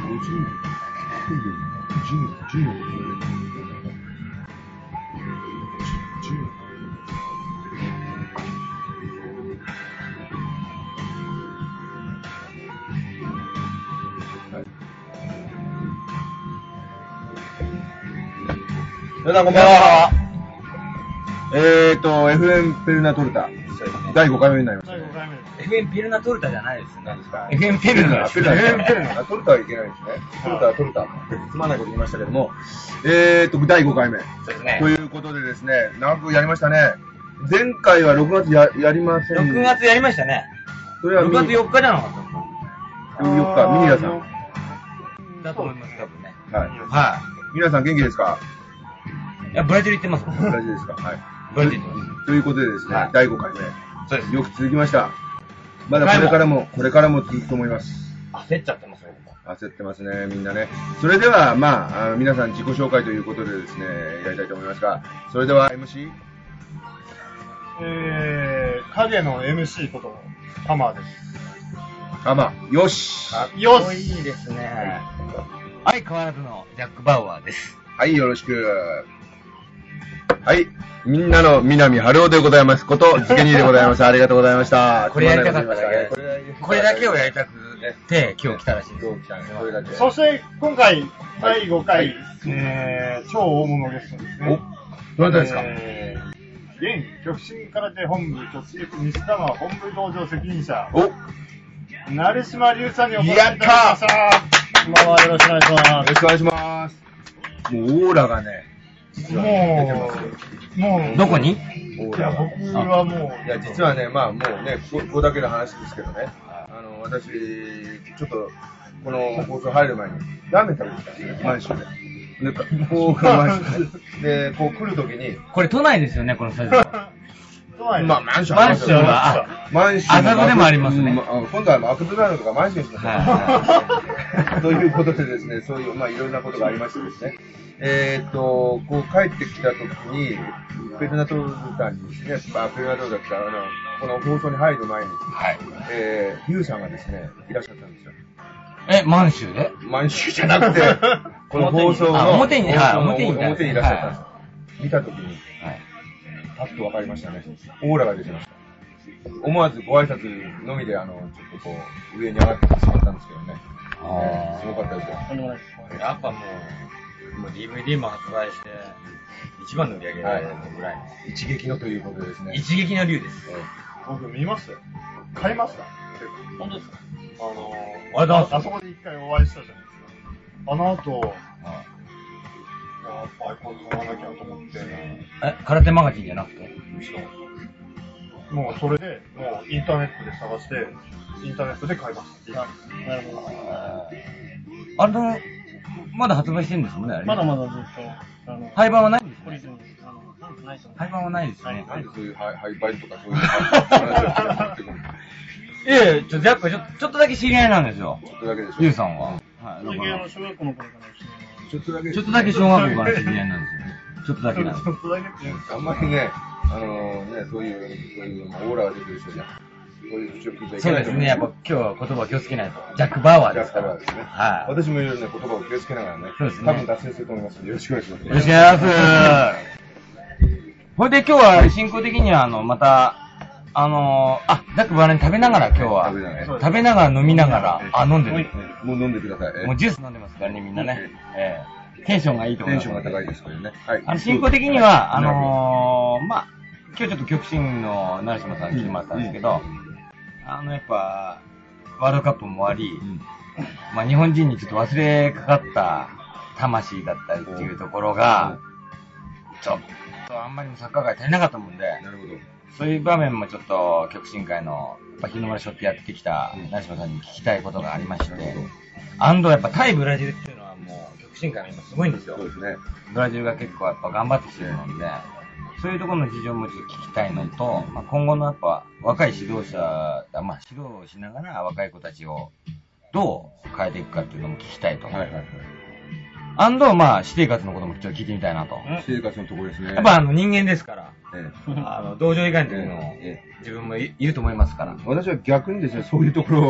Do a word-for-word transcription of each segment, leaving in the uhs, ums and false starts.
皆さんこんばんは。えーと、エフエム ペルナトルタ。だいごかいめになりました。 エフエム ペルナトルタじゃないですね。 何ですかエフエム ペルナ。 エフエム ペルナ。トルタはいけないですね。トルタはトルタ。つまんないこと言いましたけども、えーと、だいごかいめ。 そうですね。 ということでですね、長くやりましたね。前回はろくがつ や, やりません。 ろくがつやりましたね。 それはろくがつよっかじゃなかったですか？ よっか、ミニラさん。 だと思います、多分ね。 はい。 はミニラさん元気ですか？ い。いや、ブラジル行ってます。 ブラジルですか？はい。 ブラジル行ってます。 ということでですね、 はい、 だいごかいめ。 そうです。 よく続きました。まだこれからも、これからも続くと思います。 焦っちゃってますよ、 焦ってますね、みんなね。それでは、まあ、あの皆さん自己紹介ということでですね、やりたいと思いますが、それでは エムシー？ えー、影の エムシー こと、タマーです。 あ、まあ、よし。 よしいいですね。相変わらずのジャック・バウアーです。 はい、よろしく。はい、みんなの南春夫でございますこと、ズケニーでございます。ありがとうございました。 これやりたかっただけ。これだけをやりたくて、今日来たらしいです。 今日来たね。これだけ。 そして、今回、だいごかい、えー、超大物ゲストですね。 お、どなたですか？ えー、現極真空手本部直接西川本部道場責任者、 お、 成島龍さんにお越しいただきました。こんばんは、よろしくお願いします。 よろしくお願いします。もうオーラがね、 もう、もう、 どこに？ いや、僕はもう、 いや、実はね、まあもうね、ここここだけの話ですけどね、あの、私、ちょっと、この放送入る前に、ラーメン食べてきたんですね、満州で。で、こう、満州で。で、こう来るときに、 これ都内ですよね、このスタジオ。 まあ、マンションマンションは、 マンション麻布でもありますね。 今度はマクドナルドとかマンションにしましょう。ということでですね、そういう、まあいろんなことがありましてですね、えーっと、こう帰ってきたときに、ペルナトルタにですね、あ、ペルナトルタってあの、この放送に入る前に、 はい。 えー、ユウさんがですね、いらっしゃったんですよ。 え、満州で？ 満州じゃなくて、この放送の、 表に、はい、 表に、 表に、 表にいらっしゃったんですよ。見たときに、はい。パッとわかりましたね。オーラが出てました。思わずご挨拶のみで、あの、ちょっとこう、上に上がってしまったんですけどね。あー、すごかったですよ。 やっぱもう、もう ディーブイディー も発売して、一番の売り上げぐらいの。 一撃のということですね。 一撃の竜です。 僕見ましたよ。買いました。 本当ですか？ あのー、あれだ、 あそこで一回お会いしたじゃないですか。あの後、やっぱアイコン買わなきゃと思って。 え、空手マガジンじゃなくて？ もうそれで、もうインターネットで探して、インターネットで買いました。なるほど。 あの、まだ発売してるんですもんね、あれ。 まだまだずっと。 あの廃盤はないんですか？廃盤はないですね。 なんでそういう廃盤とかそういう話を持ってくるの？ いやいや、ちょ、ジャックちょ、ちょっとだけ知り合いなんですよ。 ちょっとだけでしょ。 ユウさんは。 はい。だから小学校の頃からちょっとだけ。 ちょっとだけ小学校から知り合いなんですよ。ちょっとだけなんです。 ちょっとだけ。 あんまりね、あのね、そういう、そういうオーラが出てる人じゃん。そういう口を聞いちゃいけない。 そうですね、やっぱ今日は言葉を気をつけないと。ジャック・バウアーですから。 ジャック・バウアーですね。 はい。 私もいろいろね、言葉を気をつけながらね。 そうですね。 多分脱線すると思いますので、よろしくお願いします。 よろしくお願いします。ほいで今日は進行的には、あの、また、あのー、あ、ジャック・バウアーに食べながら今日は、食べながら、食べながら飲みながら、あ、飲んでる。 もう飲んでください。 もうジュース飲んでますからね、みんなね。ええ。テンションがいいと思います。 テンションが高いですけどね。はい。 あの、進行的には、あのー、まあ、今日ちょっと極真の成島さんに来てもらったんですけど、あの、やっぱ、ワールドカップも終わり、うん、まあ、日本人にちょっと忘れかかった魂だったりっていうところが、ちょっとあんまりもサッカー界足りなかったもんで、 なるほど。 そういう場面もちょっと極真会の、やっぱ日の丸背負ってやってきた成島さんに聞きたいことがありまして、アンドやっぱ対ブラジルっていうのはもう極真会が今すごいんですよ。 そうですね。 ブラジルが結構やっぱ頑張ってきてるので、そういうところの事情もちょっと聞きたいのと、まあ、今後のやっぱ若い指導者、まあ、指導をしながら若い子たちをどう変えていくかっていうのも聞きたいと。はいはいはい。アンド、まあ、私生活のこともちょっと聞いてみたいなと。 私生活のところですね。 やっぱあの人間ですから、 ええ、あの道場以外の時の自分もいると思いますから。 私は逆にですね、そういうところを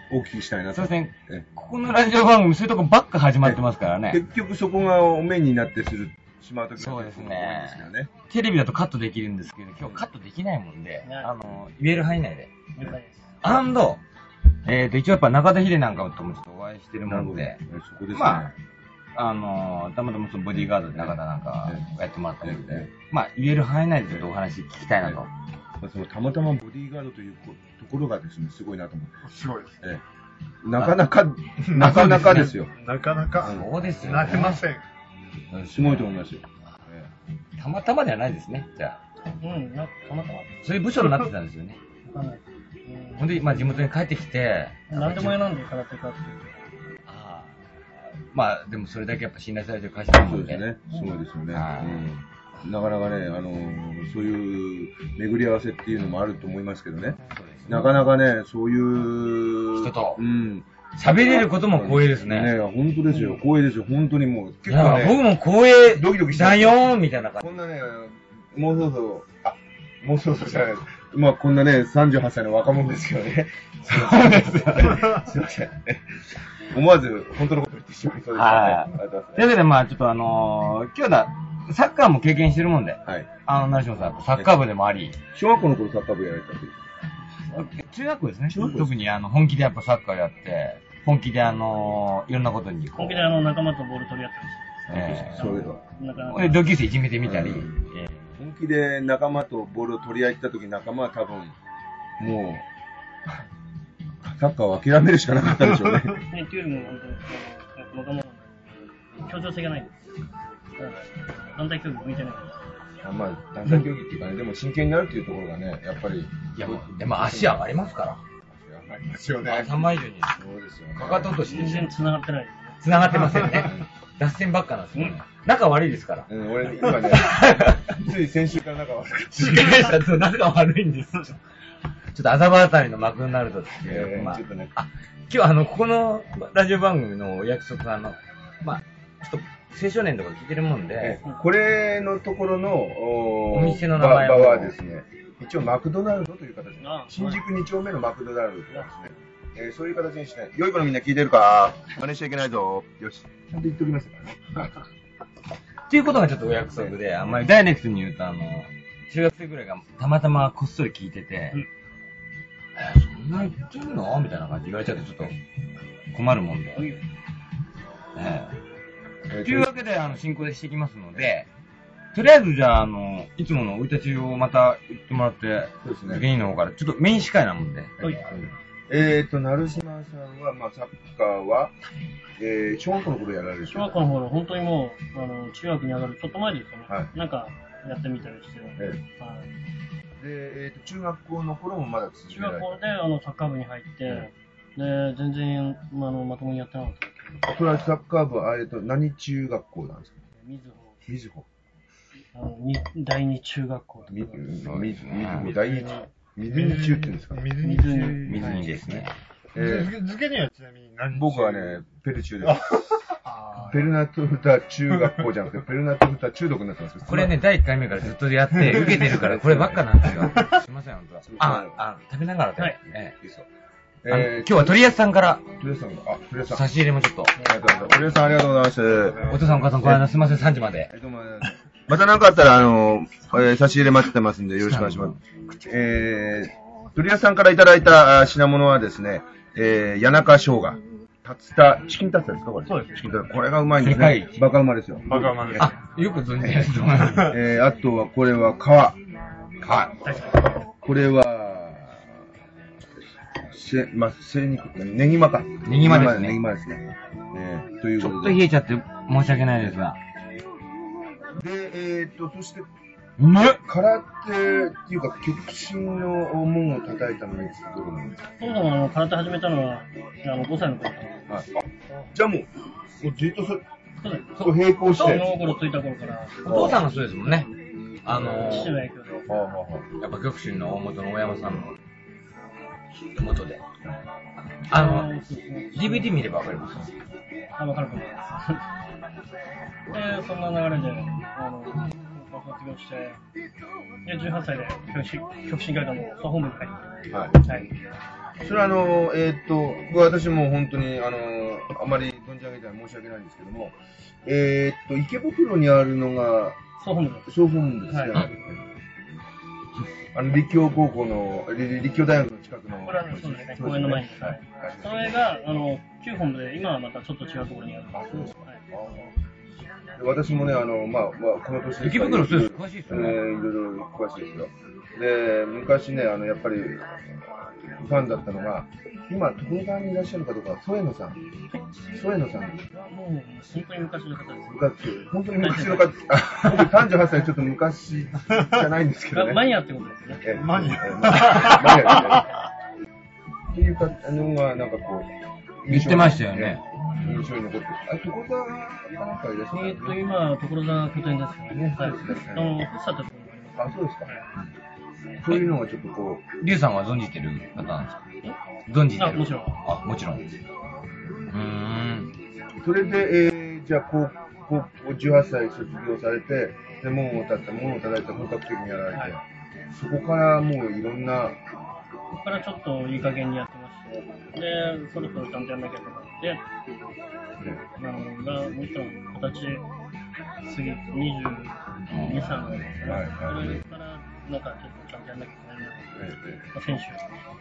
お聞きしたいなと。 そうですね。ここのラジオ番組、そういうとこばっか始まってますからね。 結局そこがお面になってする、しまうときそうですね。テレビだとカットできるんですけど、今日カットできないもんで、あの、言える範囲内で。アンド、えっと、一応やっぱ中田秀なんかともちょっとお会いしてるもんで、 そこですね。まあ、あの、たまたまそのボディーガードで中田なんかやってもらったので、まあ、言える範囲内でちょっとお話聞きたいなと。 そのたまたまボディーガードというところがですね、すごいなと思って。 すごいです。 ええ、なかなか、なかなかですよ。 なかなか。 そうですよ。 なれません。 すごいと思いますよ。 たまたまではないですね、じゃあ。うん、な、たまたま。 そういう部署になってたんですよね。わかんない。ほんで、まあ地元に帰ってきて。 なんでも選んで空手家っていう。 ああ。まあ、でもそれだけやっぱ信頼されてる会社なので。 そうですね。すごいですよね。うん、なかなかね、あのー、そういう巡り合わせっていうのもあると思いますけどね。そうですね。なかなかね、そういう人と。 うん。 喋れることも光栄ですね。 ね、本当ですよ。光栄ですよ。本当にもう。 結構ね。僕も光栄ドキドキしたよーみたいな感じ。 こんなね、もうそろそろ、あ、もうそろそろじゃないです。まあこんなね、さんじゅうはっさいの若者ですけどね。そうです。すいません。思わず本当のこと言ってしまいそうですね。はい。というわけでまあちょっとあのー、今日だ、サッカーも経験してるもんで。はい。あの、成島さん、サッカー部でもあり。 小学校の頃サッカー部やられたんですか？ 中学校ですね。特にあの、本気でやっぱサッカーやって、本気であの、いろんなことに本気であの、仲間とボール取り合ったりして。 ええ、そういうの。同級生いじめてみたり。 本気で仲間とボールを取り合った時仲間は多分、もう、サッカーを諦めるしかなかったでしょうね。 ね、っていうよりも本当に、仲間なんで、協調性がないんです。団体競技向いてないんです。 あまあ、団体競技っていうかね、でも真剣になるっていうところがね、やっぱり。 いや、でも足上がりますから。 足上がりますよね。 さんばい以上に。 そうですよね。 かかととして。全然繋がってない。 繋がってませんね。脱線ばっかなんですよね。仲悪いですから。 うん、俺、今ね、つい先週から仲悪い。 違う、仲悪いんです。ちょっと麻布あたりのマクドナルドっていう、まあ、ちょっとね、あ、今日あの、ここのラジオ番組のお約束あの、まあ、ちょっと、青少年とか聞いてるもんで、 これのところのお店の名前はですね、一応マクドナルドという形で、新宿に丁目のマクドナルドですね、えー、そういう形にして、良い子のみんな聞いてるか真似しちゃいけないぞ。よし。ちゃんと言っておきますからね。 っていうことがちょっとお約束で、あんまりダイレクトに言うと、あの、中学生ぐらいがたまたまこっそり聞いてて、うん、えー、そんな言ってんのみたいな感じで言われちゃってちょっと困るもんで。うん、えー、というわけで、あの、進行でしていきますので、とりあえずじゃあ、あの、いつもの生い立ちをまた言ってもらって、そうですね。芸人の方から、ちょっとメイン司会なもんで。はい。 えーと、成島さんは、まあ、サッカーは、えー、小学校の頃やられる？ 小学校の頃、本当にもう、あの、中学に上がるちょっと前ですよね。はい。なんか、やってみたりして。えー、はい。 で、えーと、中学校の頃もまだ続けられて？ 中学校で、あの、サッカー部に入って、で、全然、まあの、まともにやってなかった。 それはサッカー部は、えーと、何中学校なんですか？ みずほ。 みずほ。 あの、第二中学校とか。 み、みず、みずほ、第一。水に中って言うんですか？ 水に中。水にですね。 えー、漬けにはちなみに何？ 僕はね、ペル中です。ペルナトフタ中学校じゃなくて、ペルナトフタ中毒になってます。 これね、だいいっかいめからずっとやって、受けてるから、こればっかなんですよ。すいません、本当は。あ、あ、食べながらで。はい。えー、今日は鳥安さんから。 鳥安さんが、あ、鳥安さん。 差し入れもちょっと。 ありがとうございます。鳥安さんありがとうございます。 お父さんお母さん、この間すいません、さんじまで。 また何かあったら、あの、えー、差し入れ待ってますんで、よろしくお願いします。えー、鳥安さんからいただいた品物はですね、えー、谷中生姜。竜田、チキンタツタですかこれ。 そうです。 チキンタツタ。これがうまいんですね。バカうまですよ。 バカうまです。 あ、よく存じですと思います。 えー、あとは、これは皮。皮。これは、せ、ま、精肉、ネギマか。 ネギマですね。 ネギマですね。えー、ということで。 ちょっと冷えちゃって申し訳ないですが。 で、えーっと、そして、 うまっ空手っていうか、極真の門を叩いたのはいつ頃なんですか？ そもそもあの空手始めたのは、あのごさいの頃から。はい。 じゃあもう、もうずっとそれ、そう並行して。 物心ついた頃から。 お父さんがそうですもんね。あのー、 父の影響で。 やっぱ極真の大元の大山さんの元で。あの、ディーブイディー 見ればわかります。 あ、わかると思います。で、そんな流れで、あの、卒業して、で、じゅうはっさいで極真極真会館の総本部に入って、はい。はい。 それはあの、えー、っと、私も本当に、あの、あまり存じ上げては申し訳ないんですけども、えー、っと、池袋にあるのが、 総本部です。 総本部ですね。はい、あの、立教高校の、立教大学の近くの。 これはそうですね、公園の前に。はい。それが、あの、旧本部で、今はまたちょっと違うところにある。あ、そうですか。はい。 私もね、あの、まあ、まあ、この年で。 池袋そうです。詳しいですよね。 えー、いろいろ詳しいですよ。で、昔ね、あの、やっぱり、ファンだったのが、今、所沢にいらっしゃるかどうか、添野さん。添野さん。 もう、本当に昔の方です。 昔、本当に昔の方、あ、僕さんじゅうはっさいちょっと昔じゃないんですけどね。 マニアってことですね。 えマニア。 マニアっていうか、あのが、なんかこう、 言ってましたよね。 印象に残って。あ、所沢かなんかいらっしゃる。 えっと、今、所沢拠点ですよね。 そうですね。 あの、ふっさと。 あ、そうですか。そういうのがちょっとこう。 リュウさんは存じてる方なんですか？存じてる。 あ、もちろん。 あ、もちろん。うーん。 それで、えー、じゃあ、こう、こう、じゅうはっさい卒業されて、で、門を叩いて、門を叩いて本格的にやられて、はい、そこからもういろんな、 そこからちょっといい加減にやってまして、で、そろそろちゃんとやんなきゃと思って、ね、あの、が、もちろん、二十歳過ぎ、にじゅうに、さんぐらいですね。はいはい、それから、なんかちょっとちゃんとやんなきゃいけないなと思って、ええ、まあ、選手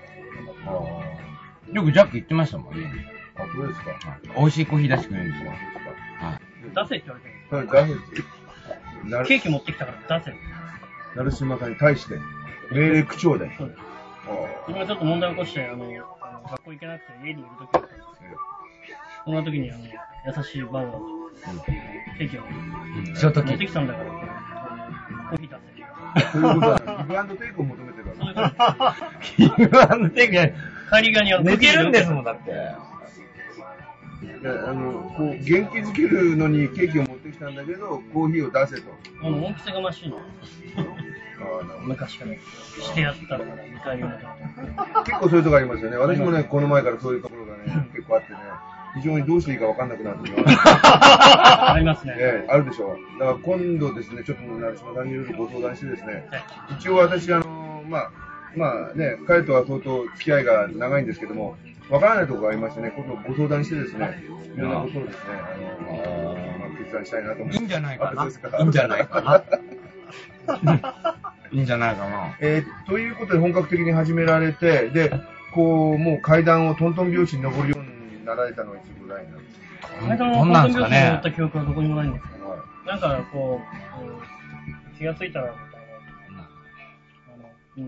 あよくジャック行ってましたもんね。 あ、そうですか。 美味しいコーヒー出してくれるんですよ。 はい。出せって言われてるんですよ。ケーキ持ってきたから出せ。 成島さんに対して、命令口調で。 そうです。今ちょっと問題起こして、あの、学校行けなくて家にいるときだったんですけど、そんなときに、あの、優しいバウアー、ケーキを持ってきたんだから、コーヒー出せ。 そういうことは、ギブアンドテイクを求めてるわけ。そういうことです。 ギブアンドテイクじゃない。 帰りがにあの、 寝てるんですもん、だって。 いや、あの、こう、元気づけるのにケーキを持ってきたんだけど、コーヒーを出せと。 あの、恩着せがましいの。昔からしてやったから、にかいめの。 結構そういうとこありますよね。私もね、この前からそういうところがね、結構あってね、非常にどうしていいか分かんなくなってきます。 ありますね。 ええ、あるでしょう。だから今度ですね、ちょっと成島さんにいろいろご相談してですね、一応私、あの、まあ、まあね、彼とは相当付き合いが長いんですけども、分からないところがありましてね、ことをご相談してですね、いろんなことをですね、あの、まあ、決断したいなと思って。 いいんじゃないかな。いいんじゃないかな。いいんじゃないかな。 えー、ということで本格的に始められて、で、こう、もう階段をトントン拍子に登るようになられたのはいつぐらいなんですか？ 階段をトントン拍子に登った記憶はどこにもないんですけど、はい、なんかこう、気がついたら、みたいな、あの、うん、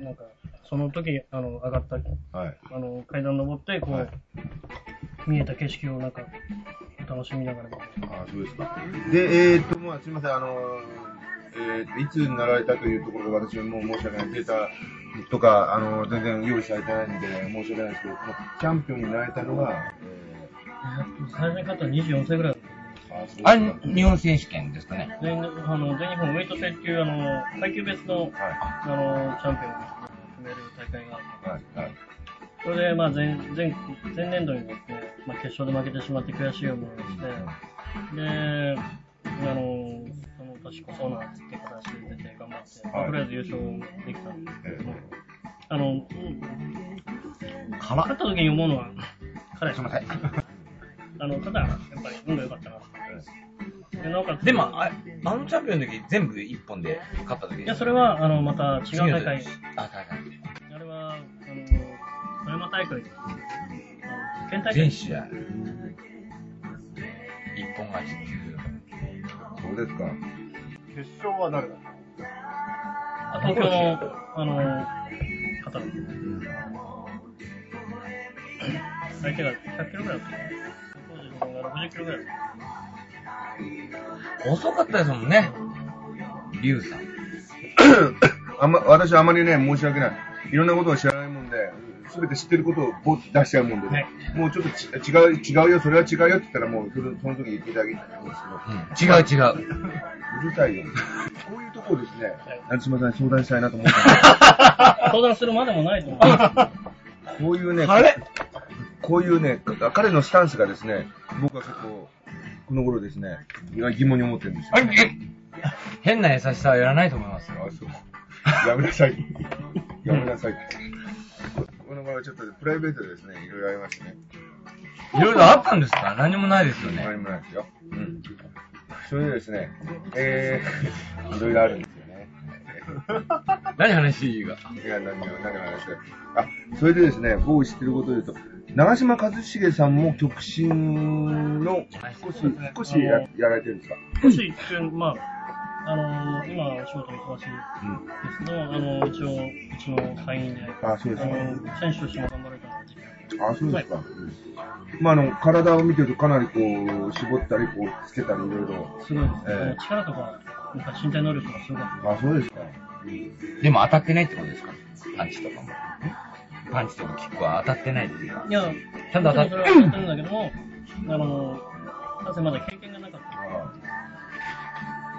なんか、その時、あの、上がった、はい、あの、階段登って、こう、はい、見えた景色をなんか、楽しみながら。 ああ、そうですか。で、えー、っと、まあ、すみません、あの、えー、いつになられたというところで私も申し訳ない。データとか、あの、全然用意されてないんで、申し訳ないですけど、チャンピオンになられたのが、 えー、最初に勝ったのはにじゅうよんさいぐらいだった。 あれ、日本選手権ですかね。 全あの全日本ウェイト制っていう、あの、階級別の、はい、あの、チャンピオンを決める大会があって、はいはい、それで、まあ前、前、前年度にですね、まあ、決勝で負けてしまって悔しい思いをして、で、あの、その年こそなって形で出て頑張って、はい、とりあえず優勝できたんですけども、あの、うん、勝った時に思うのは、彼です。あの、ただ、やっぱり運が良かったな。で, なおかつでもあ、あのチャンピオンの時全部一本で勝った時いや、それは、あの、また違う大会。 あ、大会。 あれは、あの、富山大会です。県大会。 全試合。一本勝ちっていう。 そうですか。 決勝は誰だ？ あ、東京の、あの、方です。相手がひゃっキロぐらいだった。当時の方がろくじゅっキロぐらいだった。 遅かったですもんね。リュウさん。 あんま、私はあまりね、申し訳ない。いろんなことを知らないもんで、すべて知ってることをボッと出しちゃうもんで、ね、はい、もうちょっとち違う、違うよ、それは違うよって言ったらもうその、その時言ってあげたんですけど、 うん。違う違う。 うるさいよ。こういうところですね、成島さんに相談したいなと思って。 相談するまでもないと思う。 こういうね、 あれこういうね、彼のスタンスがですね、僕は結構、この頃ですね、疑問に思ってるんですよ。 変な優しさはやらないと思いますよ。 あ、そう。やめなさい。やめなさい。このはちょっとプライベートでですね、いろいろありましてね。 いろいろあったんですか？何もないですよね。 何もないですよ。うん。それでですね、えー、いろいろあるんですよね。 何話が？ いや、何を、何を話が。あ、それでですね、僕知ってることで言うと、長嶋一茂さんも極真の少し、少しややられてるんですか？ 少し一瞬、まあ、あのー、今お仕事忙しいですけど、うん、あのー、一応、うちの会員で、 あ、そうですか。 あのー、選手としても頑張れたので、 あ、そうですか。はい、まあ、あの、体を見てるとかなりこう、絞ったり、こう、つけたり、いろいろ。 すごいですね。えー、力とか、なんか身体能力がすごかった。 あ、そうですか。 でも当たってないってことですか？パンチとかも。パンチとかキックは当たってないっていうか。 いや、 ちゃんと当たってるんだけども、あの、なぜまだ経験が